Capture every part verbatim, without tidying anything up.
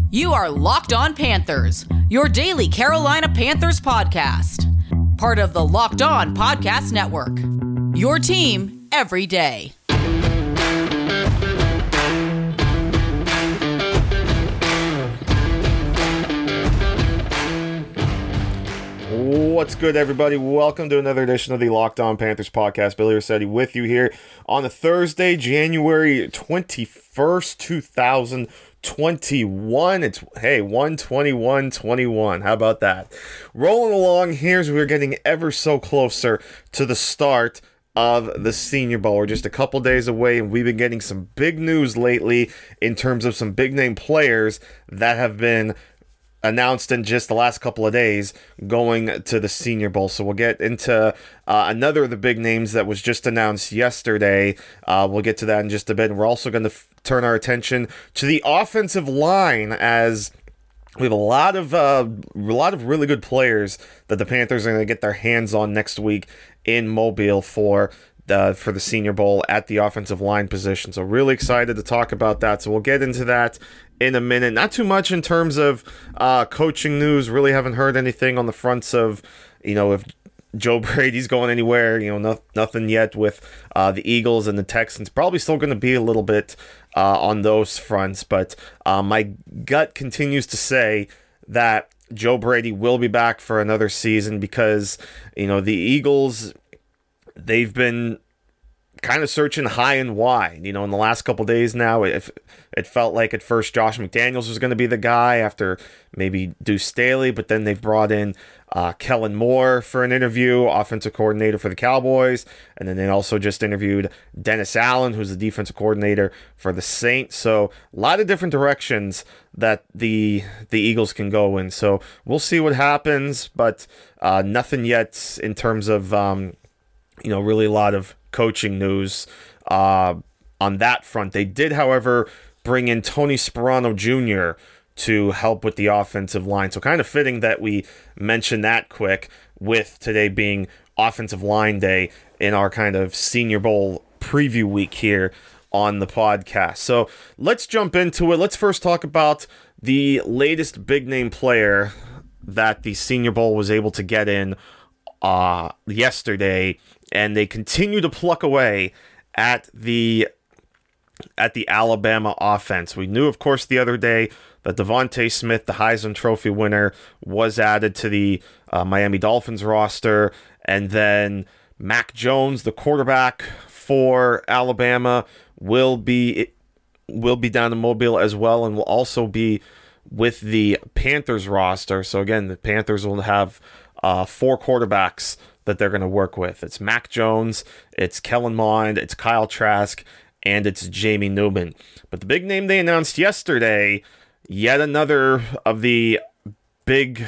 You are Locked On Panthers, your daily Carolina Panthers podcast. Part of the Locked On Podcast Network. Your team every day. What's good, everybody? Welcome to another edition of the Locked On Panthers podcast. Billy Rossetti with you here on a Thursday, January twenty-first, two thousand twenty-one. It's, hey, one twenty-one twenty-one. How about that? Rolling along here as we're getting ever so closer to the start of the Senior Bowl. We're just a couple days away, and we've been getting some big news lately in terms of some big-name players that have been announced in just the last couple of days going to the Senior Bowl. So we'll get into uh, another of the big names that was just announced yesterday. Uh, we'll get to that in just a bit. And we're also going to f- turn our attention to the offensive line, as we have a lot of uh, a lot of really good players that the Panthers are going to get their hands on next week in Mobile for the for the Senior Bowl at the offensive line position. So really excited to talk about that. So we'll get into that in a minute. Not too much in terms of uh, coaching news. Really haven't heard anything on the fronts of, you know, if Joe Brady's going anywhere. You know, no, nothing yet with uh, the Eagles and the Texans. Probably still going to be a little bit uh, on those fronts. But uh, my gut continues to say that Joe Brady will be back for another season because, you know, the Eagles, they've been kind of searching high and wide. You know, in the last couple days now, it, it felt like at first Josh McDaniels was going to be the guy after maybe Deuce Staley, but then they've brought in uh, Kellen Moore for an interview, offensive coordinator for the Cowboys, and then they also just interviewed Dennis Allen, who's the defensive coordinator for the Saints. So a lot of different directions that the the Eagles can go in. So we'll see what happens, but uh, nothing yet in terms of um, you know, really a lot of coaching news uh, on that front. They did, however, bring in Tony Sparano Junior to help with the offensive line. So kind of fitting that we mention that quick, with today being offensive line day in our kind of Senior Bowl preview week here on the podcast. So let's jump into it. Let's first talk about the latest big name player that the Senior Bowl was able to get in uh, yesterday, and they continue to pluck away at the at the Alabama offense. We knew, of course, the other day that Devontae Smith, the Heisman Trophy winner, was added to the uh, Miami Dolphins roster, and then Mac Jones, the quarterback for Alabama, will be will be down in Mobile as well, and will also be with the Panthers roster. So again, the Panthers will have uh, four quarterbacks that they're going to work with. It's Mac Jones, it's Kellen Mond, it's Kyle Trask, and it's Jamie Newman. But the big name they announced yesterday, yet another of the big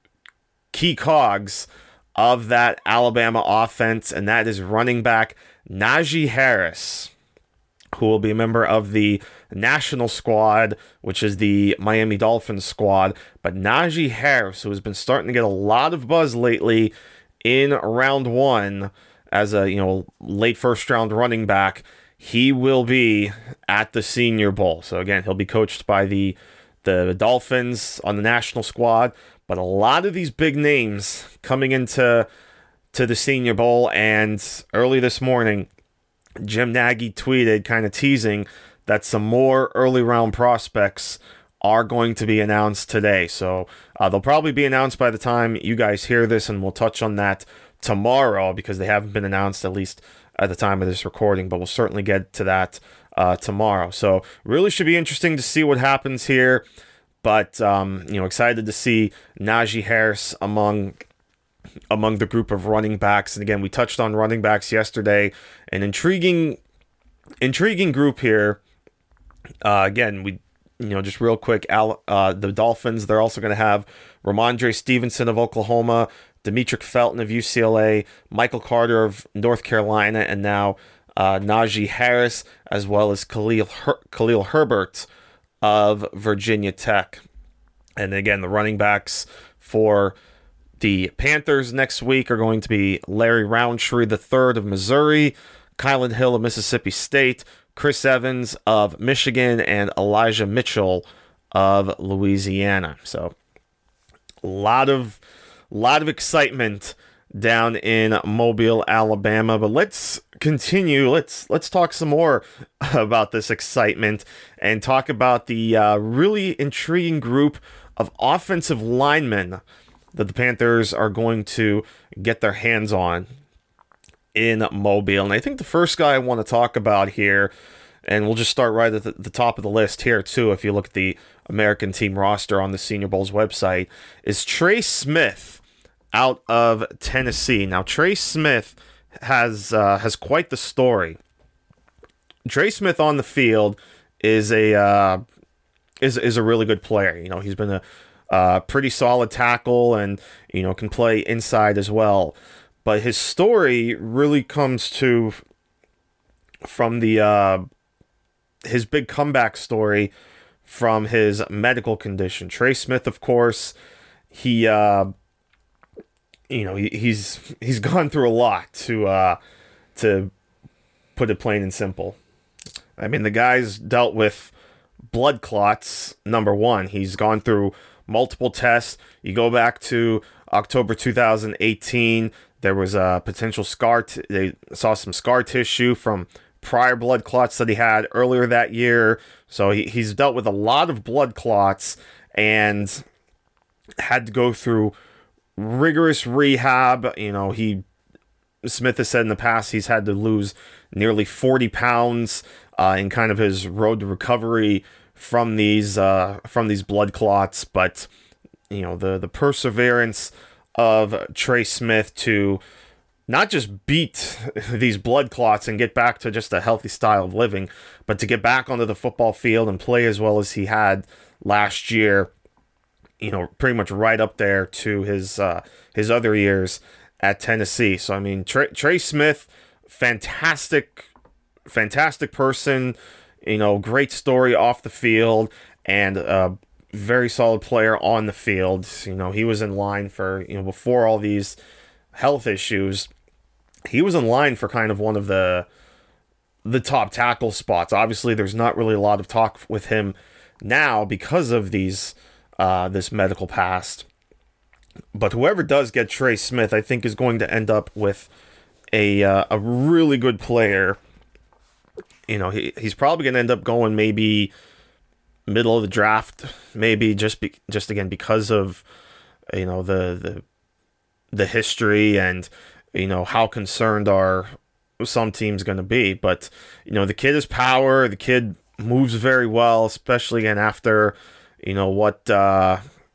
key cogs of that Alabama offense, and that is running back Najee Harris, who will be a member of the national squad, which is the Miami Dolphins squad. But Najee Harris, who has been starting to get a lot of buzz lately in round one as a, you know, late first round running back, he will be at the Senior Bowl. So again, he'll be coached by the the Dolphins on the national squad. But a lot of these big names coming into to the Senior Bowl, and early this morning, Jim Nagy tweeted, kind of teasing that some more early round prospects are going to be announced today. So uh, they'll probably be announced by the time you guys hear this, and we'll touch on that tomorrow because they haven't been announced, at least at the time of this recording, but we'll certainly get to that uh, tomorrow. So really should be interesting to see what happens here. But, um, you know, excited to see Najee Harris among among the group of running backs. And again, we touched on running backs yesterday. An intriguing, intriguing group here. Uh, again, we, you know, just real quick, Al, uh, the Dolphins, they're also going to have Ramondre Stevenson of Oklahoma, Demetric Felton of U C L A, Michael Carter of North Carolina, and now uh, Najee Harris, as well as Khalil, Her- Khalil Herbert of Virginia Tech. And again, the running backs for the Panthers next week are going to be Larry Roundtree the third of Missouri, Kylan Hill of Mississippi State, Chris Evans of Michigan, and Elijah Mitchell of Louisiana. So a lot of, lot of excitement down in Mobile, Alabama. But let's continue. Let's let's talk some more about this excitement and talk about the uh, really intriguing group of offensive linemen that the Panthers are going to get their hands on in Mobile. And I think the first guy I want to talk about here, and we'll just start right at the, the top of the list here too, if you look at the American team roster on the Senior Bowl's website, is Trey Smith out of Tennessee. Now, Trey Smith has uh, has quite the story. Trey Smith on the field is a uh, is is a really good player. You know, he's been a uh, pretty solid tackle, and you know can play inside as well. But his story really comes to from the uh, his big comeback story from his medical condition. Trey Smith, of course, he. Uh, You know, he, he's he's gone through a lot to uh, to put it plain and simple. I mean, the guy's dealt with blood clots, number one. He's gone through multiple tests. You go back to October two thousand eighteen, there was a potential scar. T- they saw some scar tissue from prior blood clots that he had earlier that year. So he, he's dealt with a lot of blood clots and had to go through rigorous rehab. You know, he Smith has said in the past he's had to lose nearly forty pounds uh, in kind of his road to recovery from these uh, from these blood clots. But you know, the the perseverance of Trey Smith to not just beat these blood clots and get back to just a healthy style of living, but to get back onto the football field and play as well as he had last year. You know, pretty much right up there to his uh, his other years at Tennessee. So, I mean, Trey, Trey Smith, fantastic, fantastic person, you know, great story off the field, and a very solid player on the field. You know, he was in line for, you know, before all these health issues, he was in line for kind of one of the, the top tackle spots. Obviously, there's not really a lot of talk with him now because of these Uh, this medical past. But whoever does get Trey Smith, I think, is going to end up with a uh, a really good player. You know, he he's probably going to end up going maybe middle of the draft, maybe just be, just again because of you know the the the history and you know how concerned are some teams going to be. But you know, the kid has power. The kid moves very well, especially again after. You know, what uh,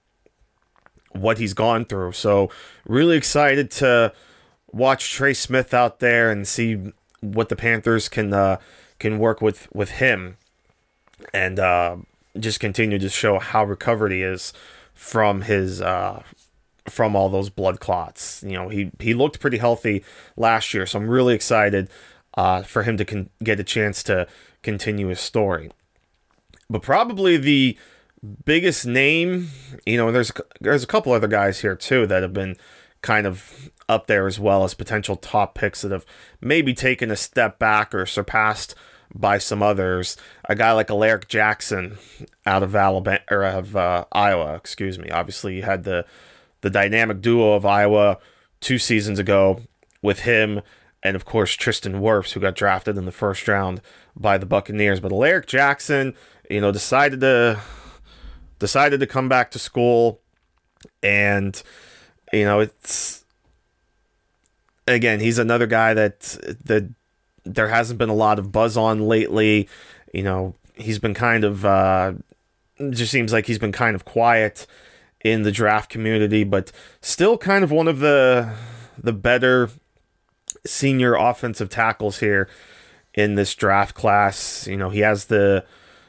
what he's gone through. So really excited to watch Trey Smith out there and see what the Panthers can uh, can work with, with him. And uh, just continue to show how recovered he is from his uh, from all those blood clots. You know, he, he looked pretty healthy last year. So I'm really excited uh, for him to con- get a chance to continue his story. But probably the biggest name, you know, there's there's a couple other guys here too that have been kind of up there as well as potential top picks that have maybe taken a step back or surpassed by some others. A guy like Alaric Jackson out of Alabama or out of uh, Iowa, excuse me. Obviously, you had the the dynamic duo of Iowa two seasons ago with him, and of course Tristan Wirfs, who got drafted in the first round by the Buccaneers. But Alaric Jackson, you know, decided to. decided to come back to school, and you know it's again he's another guy that that there hasn't been a lot of buzz on lately. You know, he's been kind of uh just seems like he's been kind of quiet in the draft community, but still kind of one of the the better senior offensive tackles here in this draft class. You know, he has the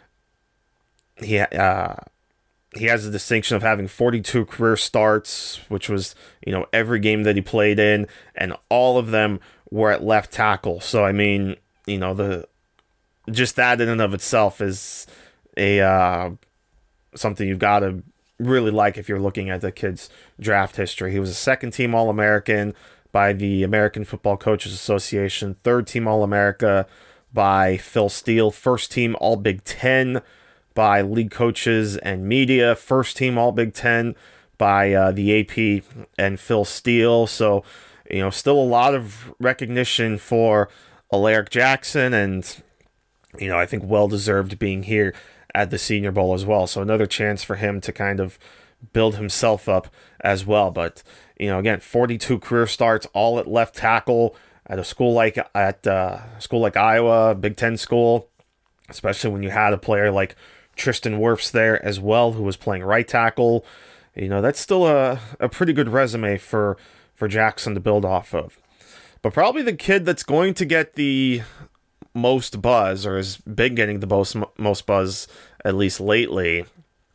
he uh He has the distinction of having forty-two career starts, which was, you know, every game that he played in, and all of them were at left tackle. So, I mean, you know, the just that in and of itself is a uh, something you've got to really like if you're looking at the kid's draft history. He was a second-team All-American by the American Football Coaches Association, third-team All-America by Phil Steele, first-team All-Big Ten by league coaches and media. First team All Big Ten by uh, the A P and Phil Steele. So, you know, still a lot of recognition for Alaric Jackson, and, you know, I think well-deserved being here at the Senior Bowl as well. So another chance for him to kind of build himself up as well. But, you know, again, forty-two career starts, all at left tackle at a school like at uh, a school like Iowa, Big Ten school, especially when you had a player like Tristan Wirfs there as well, who was playing right tackle. You know, that's still a, a pretty good resume for, for Jackson to build off of. But probably the kid that's going to get the most buzz, or has been getting the most, most buzz, at least lately,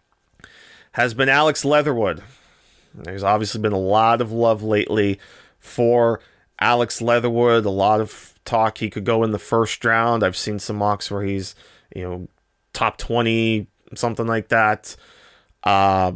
has been Alex Leatherwood. There's obviously been a lot of love lately for Alex Leatherwood. A lot of talk he could go in the first round. I've seen some mocks where he's, you know, top twenty, something like that. Uh,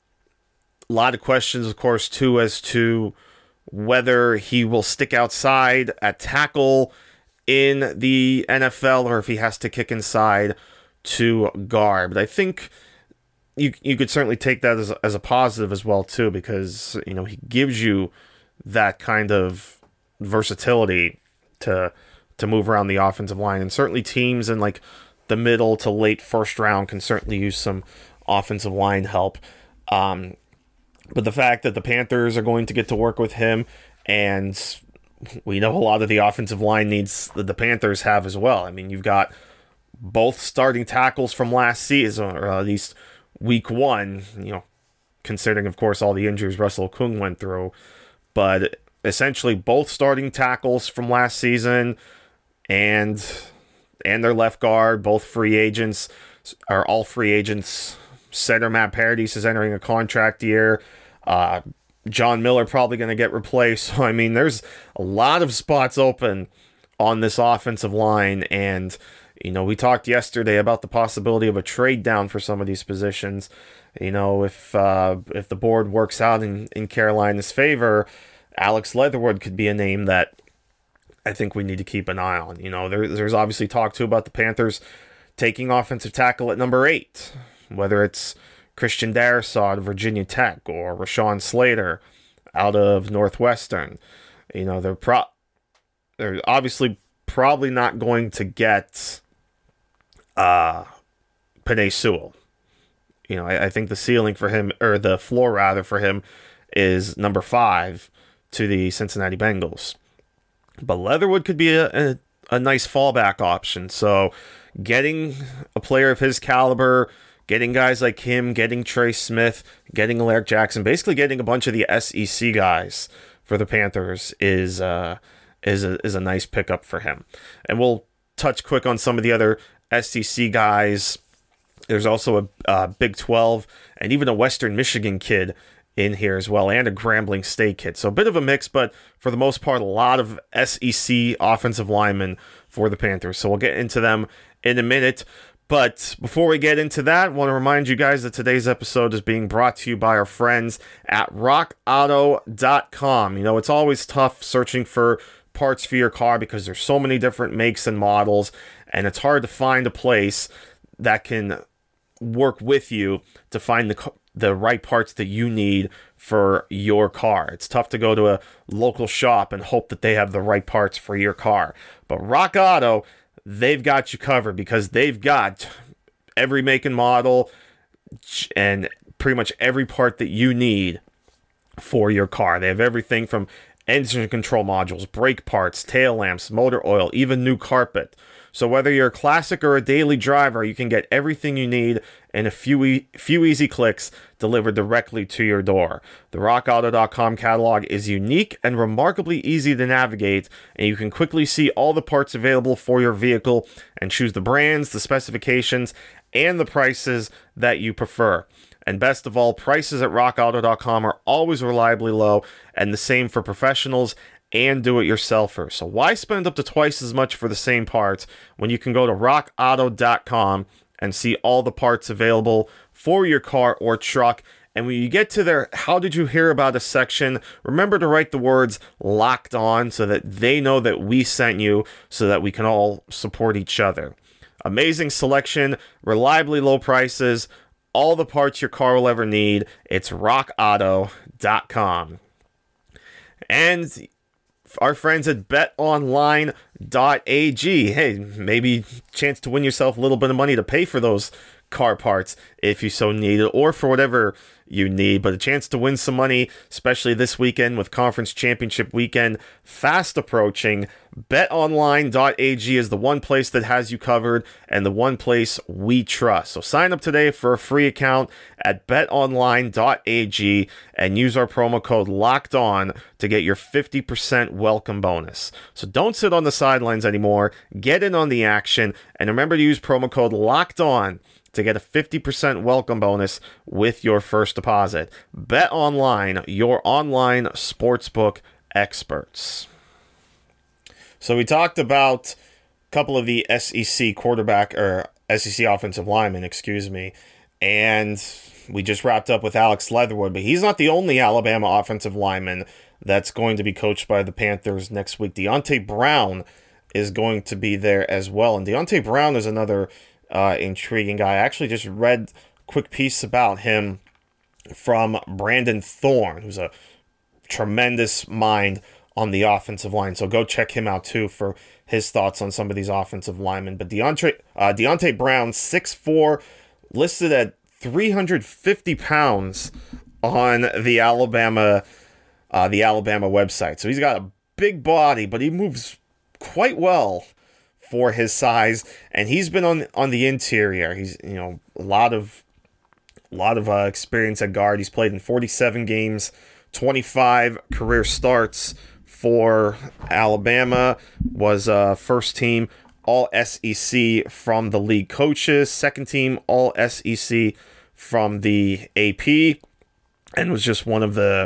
a lot of questions, of course, too, as to whether he will stick outside at tackle in the N F L or if he has to kick inside to guard. But I think you you could certainly take that as, as a positive as well, too, because, you know, he gives you that kind of versatility to to move around the offensive line. And certainly teams in, like, the middle to late first round can certainly use some offensive line help. Um, but the fact that the Panthers are going to get to work with him, and we know a lot of the offensive line needs that the Panthers have as well. I mean, you've got both starting tackles from last season, or at least week one, you know, considering, of course, all the injuries Russell Okung went through. But essentially both starting tackles from last season and and their left guard, both free agents, are all free agents. Center Matt Paradis is entering a contract year. Uh, John Miller probably going to get replaced. So, I mean, there's a lot of spots open on this offensive line. And, you know, we talked yesterday about the possibility of a trade down for some of these positions. You know, if uh, if the board works out in, in Carolina's favor, Alex Leatherwood could be a name that I think we need to keep an eye on. You know, there, there's obviously talk, too, about the Panthers taking offensive tackle at number eight, whether it's Christian Darrisaw of Virginia Tech or Rashawn Slater out of Northwestern. You know, they're pro- they're obviously probably not going to get uh, Penei Sewell. You know, I, I think the ceiling for him, or the floor rather for him, is number five to the Cincinnati Bengals. But Leatherwood could be a, a, a nice fallback option. So getting a player of his caliber, getting guys like him, getting Trey Smith, getting Alaric Jackson, basically getting a bunch of the S E C guys for the Panthers is uh, is a, is a nice pickup for him. And we'll touch quick on some of the other S E C guys. There's also a uh, Big twelve and even a Western Michigan kid in here as well, and a Grambling State kid. So a bit of a mix, but for the most part, a lot of S E C offensive linemen for the Panthers. So we'll get into them in a minute. But before we get into that, I want to remind you guys that today's episode is being brought to you by our friends at rock auto dot com. You know, it's always tough searching for parts for your car because there's so many different makes and models, and it's hard to find a place that can work with you to find the the right parts that you need for your car. It's tough to go to a local shop and hope that they have the right parts for your car. But Rock Auto, they've got you covered because they've got every make and model and pretty much every part that you need for your car. They have everything from engine control modules, brake parts, tail lamps, motor oil, even new carpet. So whether you're a classic or a daily driver, you can get everything you need in a few e- few easy clicks delivered directly to your door. The rock auto dot com catalog is unique and remarkably easy to navigate, and you can quickly see all the parts available for your vehicle and choose the brands, the specifications, and the prices that you prefer. And best of all, prices at rock auto dot com are always reliably low, and the same for professionals and do-it-yourselfers. So why spend up to twice as much for the same parts when you can go to rock auto dot com and see all the parts available for your car or truck? And when you get to their How Did You Hear About Us section, remember to write the words Locked On so that they know that we sent you, so that we can all support each other. Amazing selection, reliably low prices, all the parts your car will ever need. It's rock auto dot com. And our friends at bet online dot a g. Hey, maybe chance to win yourself a little bit of money to pay for those car parts if you so need it, or for whatever you need, but a chance to win some money, especially this weekend with Conference Championship weekend fast approaching. bet online dot a g is the one place that has you covered and the one place we trust. So sign up today for a free account at bet online dot a g and use our promo code LOCKEDON to get your fifty percent welcome bonus. So don't sit on the sidelines anymore. Get in on the action, and remember to use promo code LOCKEDON to get a fifty percent welcome bonus with your first deposit. BetOnline, your online sportsbook experts. So we talked about a couple of the S E C quarterback, or S E C offensive linemen, excuse me, and we just wrapped up with Alex Leatherwood, but he's not the only Alabama offensive lineman that's going to be coached by the Panthers next week. Deonte Brown is going to be there as well, and Deonte Brown is another Uh, intriguing guy. I actually just read a quick piece about him from Brandon Thorne, who's a tremendous mind on the offensive line. So go check him out too for his thoughts on some of these offensive linemen. But Deonte, uh, Deonte Brown, six foot four, listed at three hundred fifty pounds on the Alabama, uh, the Alabama website. So he's got a big body, but he moves quite well for his size, and he's been on on the interior. He's, you know, a lot of a lot of uh, experience at guard. He's played in forty-seven games, twenty-five career starts for Alabama. Was uh, first team All S E C from the league coaches, second team All S E C from the A P, and was just one of the,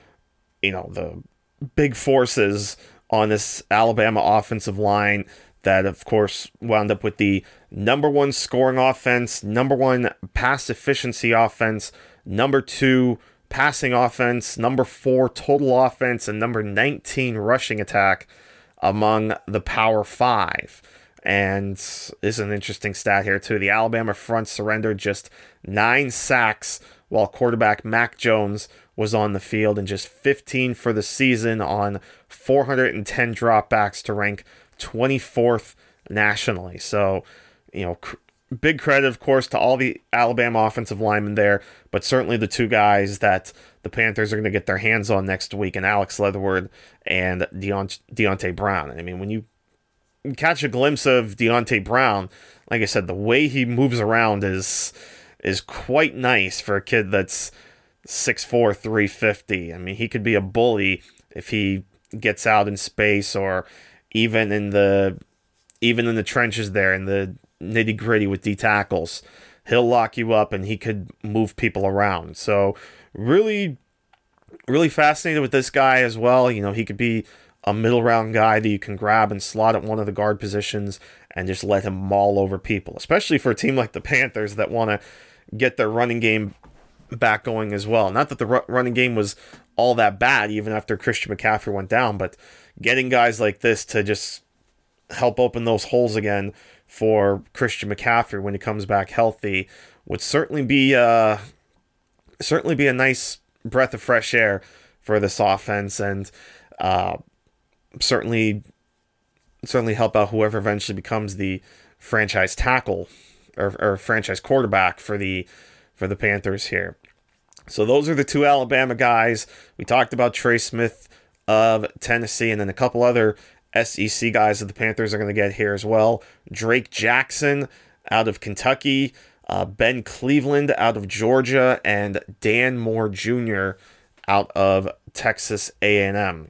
you know, the big forces on this Alabama offensive line that, of course, wound up with the number one scoring offense, number one pass efficiency offense, number two passing offense, number four total offense, and number nineteen rushing attack among the Power Five. And this is an interesting stat here, too. The Alabama front surrendered just nine sacks while quarterback Mac Jones was on the field, and just fifteen for the season on four hundred ten dropbacks to rank twenty-fourth nationally. So, you know, cr- big credit, of course, to all the Alabama offensive linemen there, but certainly the two guys that the Panthers are going to get their hands on next week, and Alex Leatherwood and Deont- Deonte Brown. I mean, when you catch a glimpse of Deonte Brown, like I said, the way he moves around is is quite nice for a kid that's six foot four, three fifty. I mean, he could be a bully if he gets out in space, or even in the even in the trenches there, in the nitty gritty with D tackles. He'll lock you up, and he could move people around. So really, really fascinated with this guy as well. You know, he could be a middle round guy that you can grab and slot at one of the guard positions and just let him maul over people, especially for a team like the Panthers that want to get their running game back going as well. Not that the r- running game was all that bad even after Christian McCaffrey went down, but getting guys like this to just help open those holes again for Christian McCaffrey when he comes back healthy would certainly be uh, certainly be a nice breath of fresh air for this offense, and uh, certainly certainly help out whoever eventually becomes the franchise tackle or, or franchise quarterback for the for the Panthers here. So those are the two Alabama guys. We talked about Trey Smith of Tennessee, and then a couple other S E C guys that the Panthers are going to get here as well. Drake Jackson out of Kentucky, uh, Ben Cleveland out of Georgia, and Dan Moore Junior out of Texas A and M.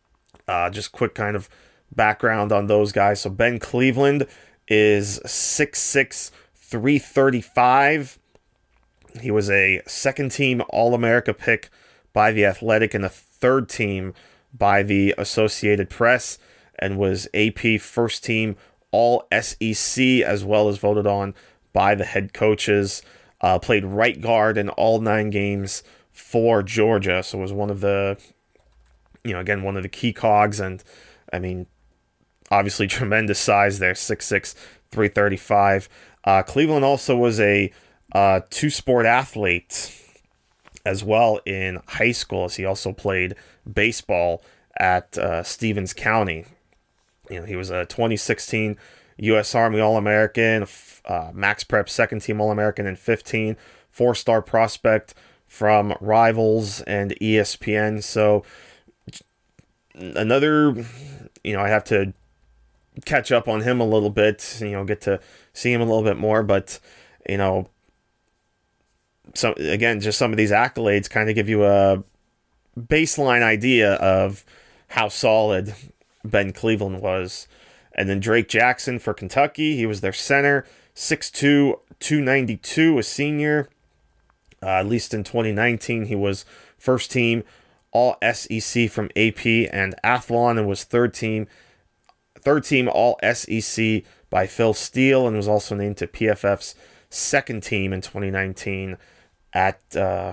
Uh, just quick kind of background on those guys. So Ben Cleveland is six six, three thirty-five. He was a second-team All-America pick by The Athletic and a third-team by the Associated Press, and was A P first-team All-S E C, as well as voted on by the head coaches. Uh, played right guard in all nine games for Georgia, so was one of the, you know, again, one of the key cogs, and, I mean, obviously tremendous size there, six six, three thirty-five. Uh, Cleveland also was a uh, two-sport athlete as well in high school, as he also played baseball at uh, Stevens County. You know, he was a twenty sixteen U S Army All-American, uh, Max Prep second-team All-American in fifteen, four-star prospect from Rivals and E S P N. So another, you know, I have to catch up on him a little bit, you know, get to see him a little bit more, but, you know, so again, just some of these accolades kind of give you a baseline idea of how solid Ben Cleveland was. And then Drake Jackson for Kentucky, he was their center, six two, two ninety-two, a senior. Uh, at least in twenty nineteen, he was first team All S E C from A P and Athlon, and was third team third team All S E C by Phil Steele, and was also named to P F F's second team in twenty nineteen at uh,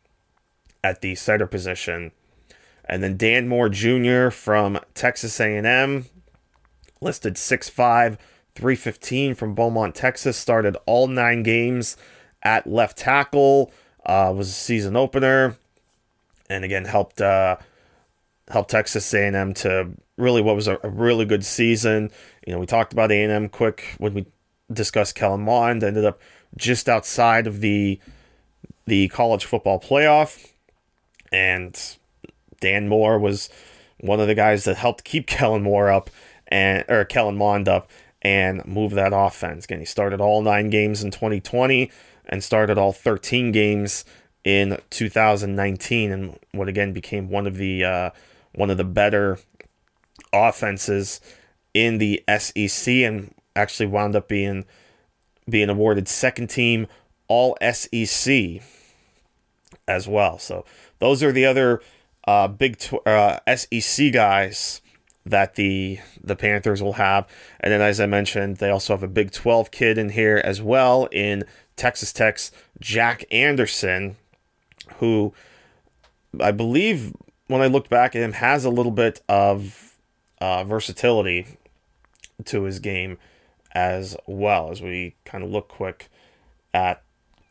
at the center position. And then Dan Moore Junior from Texas A and M, listed six five, three fifteen from Beaumont, Texas, started all nine games at left tackle, uh, was a season opener, and again helped uh, helped Texas A and M to really what was a, a really good season. You know, we talked about A and M quick when we discussed Kellen Mond, ended up just outside of the the college football playoff, and Dan Moore was one of the guys that helped keep Kellen Moore up and or Kellen Mond up and move that offense. Again, he started all nine games in twenty twenty and started all thirteen games in two thousand nineteen, and what again became one of the uh, one of the better offenses in the S E C, and actually wound up being being awarded second team All S E C as well. So those are the other uh, big tw- uh, S E C guys that the the Panthers will have. And then, as I mentioned, they also have a Big twelve kid in here as well in Texas Tech's Jack Anderson, who I believe, when I looked back at him, has a little bit of uh, versatility to his game as well. As we kind of look quick at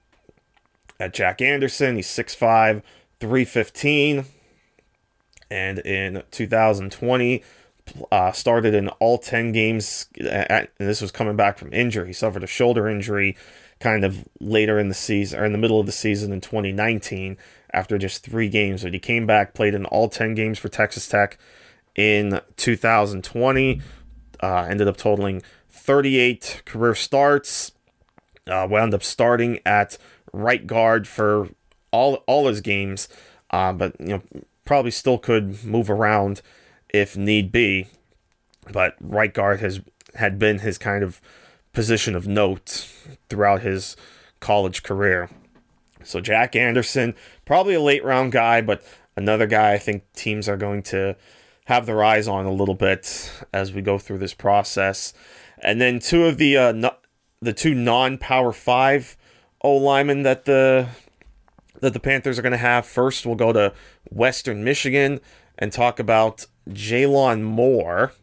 at Jack Anderson, he's six five, three fifteen, and in two thousand twenty, uh, started in all ten games, at, and this was coming back from injury. He suffered a shoulder injury kind of later in the season, or in the middle of the season in twenty nineteen, after just three games. But he came back, played in all ten games for Texas Tech in two thousand twenty, uh, ended up totaling thirty-eight career starts, uh, wound up starting at right guard for all all his games, uh, but you know probably still could move around if need be. But right guard has had been his kind of position of note throughout his college career. So Jack Anderson, probably a late round guy, but another guy I think teams are going to have their eyes on a little bit as we go through this process. And then two of the uh, no, the two non-Power Five O linemen that the that the Panthers are going to have. First, we'll go to Western Michigan and talk about Jalon Moore.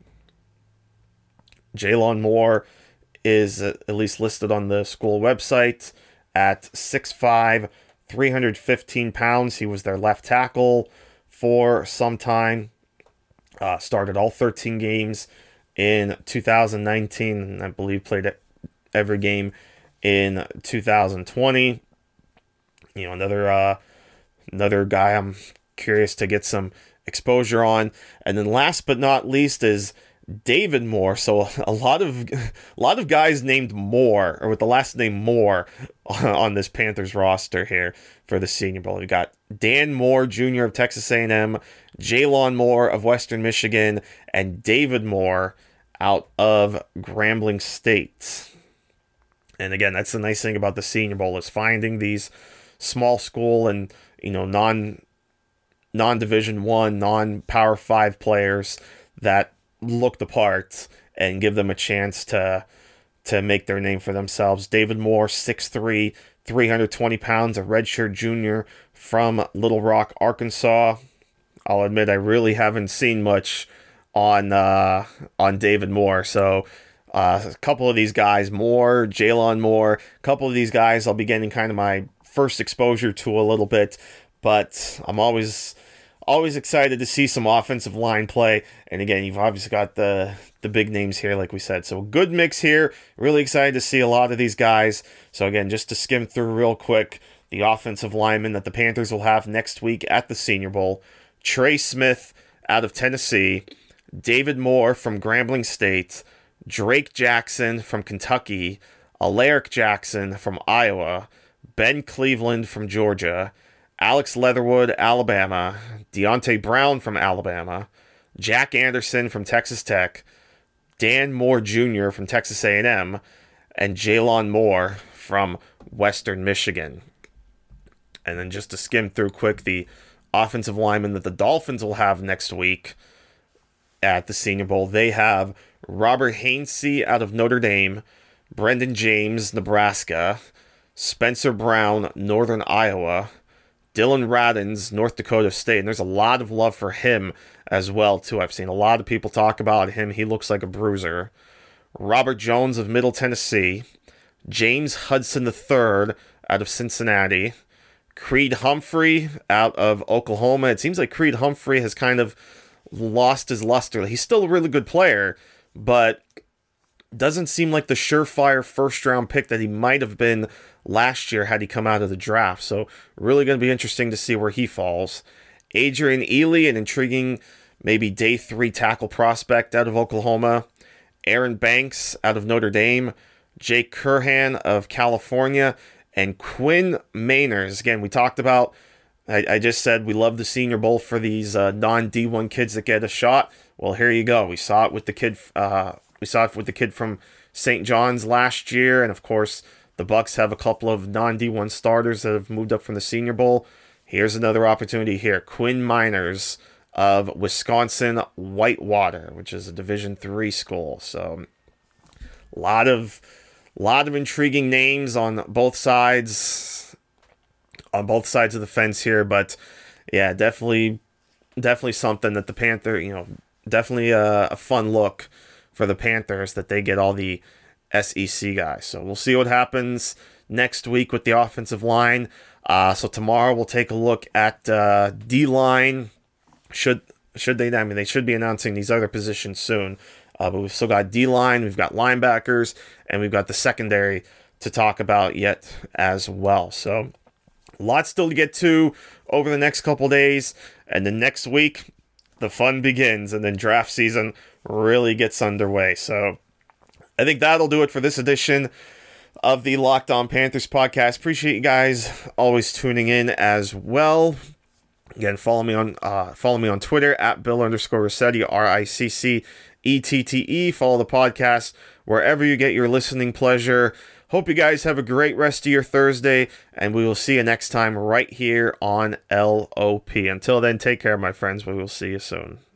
Jalon Moore is at least listed on the school website at six five, three hundred fifteen pounds. He was their left tackle for some time. Uh, started all thirteen games in two thousand nineteen, and I believe played every game in two thousand twenty. You know, another uh, another guy I'm curious to get some exposure on. And then last but not least is David Moore. So a lot of a lot of guys named Moore, or with the last name Moore, on this Panthers roster here for the Senior Bowl. We got Dan Moore Junior of Texas A and M, Jalon Moore of Western Michigan, and David Moore out of Grambling State. And again, that's the nice thing about the Senior Bowl, is finding these small school and, you know, non non-Division One, non-Power Five players that look the part and give them a chance to to make their name for themselves. David Moore, six three, three hundred twenty pounds, a redshirt junior from Little Rock, Arkansas. I'll admit I really haven't seen much on uh, on David Moore, so Uh, a couple of these guys, Moore, Jalon Moore, a couple of these guys I'll be getting kind of my first exposure to a little bit, but I'm always always excited to see some offensive line play. And again, you've obviously got the the big names here, like we said. So good mix here. Really excited to see a lot of these guys. So again, just to skim through real quick, the offensive linemen that the Panthers will have next week at the Senior Bowl: Trey Smith out of Tennessee, David Moore from Grambling State, Drake Jackson from Kentucky, Alaric Jackson from Iowa, Ben Cleveland from Georgia, Alex Leatherwood, Alabama, Deontay Brown from Alabama, Jack Anderson from Texas Tech, Dan Moore Junior from Texas A and M, and Jalon Moore from Western Michigan. And then just to skim through quick, the offensive linemen that the Dolphins will have next week at the Senior Bowl: they have Robert Hainsey out of Notre Dame, Brendan James, Nebraska, Spencer Brown, Northern Iowa, Dylan Radins, North Dakota State. And there's a lot of love for him as well, too. I've seen a lot of people talk about him. He looks like a bruiser. Robert Jones of Middle Tennessee, James Hudson the third out of Cincinnati, Creed Humphrey out of Oklahoma. It seems like Creed Humphrey has kind of lost his luster. He's still a really good player, but doesn't seem like the surefire first-round pick that he might have been last year had he come out of the draft. So really going to be interesting to see where he falls. Adrian Ely, an intriguing maybe day three tackle prospect out of Oklahoma. Aaron Banks out of Notre Dame. Jake Curhan of California. And Quinn Mainers. Again, we talked about, I, I just said we love the Senior Bowl for these uh, non D one kids that get a shot. Well, here you go. We saw it with the kid. Uh, we saw it with the kid from Saint John's last year, and of course, the Bucs have a couple of non D one starters that have moved up from the Senior Bowl. Here's another opportunity here. Quinn Mainers of Wisconsin Whitewater, which is a Division three school. So, a lot of, lot of intriguing names on both sides, on both sides of the fence here. But yeah, definitely, definitely something that the Panther, you know, definitely a, a fun look for the Panthers that they get all the S E C guys. So we'll see what happens next week with the offensive line. Uh, so tomorrow we'll take a look at uh, D-line. Should should they? I mean, they should be announcing these other positions soon. Uh, but we've still got D-line, we've got linebackers, and we've got the secondary to talk about yet as well. So lots still to get to over the next couple days. And then next week, the fun begins, and then draft season really gets underway. So I think that'll do it for this edition of the Locked On Panthers podcast. Appreciate you guys always tuning in as well. Again, follow me on uh, follow me on Twitter at Bill underscore Riccetti, R I C C E T T E. Follow the podcast wherever you get your listening pleasure. Hope you guys have a great rest of your Thursday, and we will see you next time right here on L O P. Until then, take care, my friends. We will see you soon.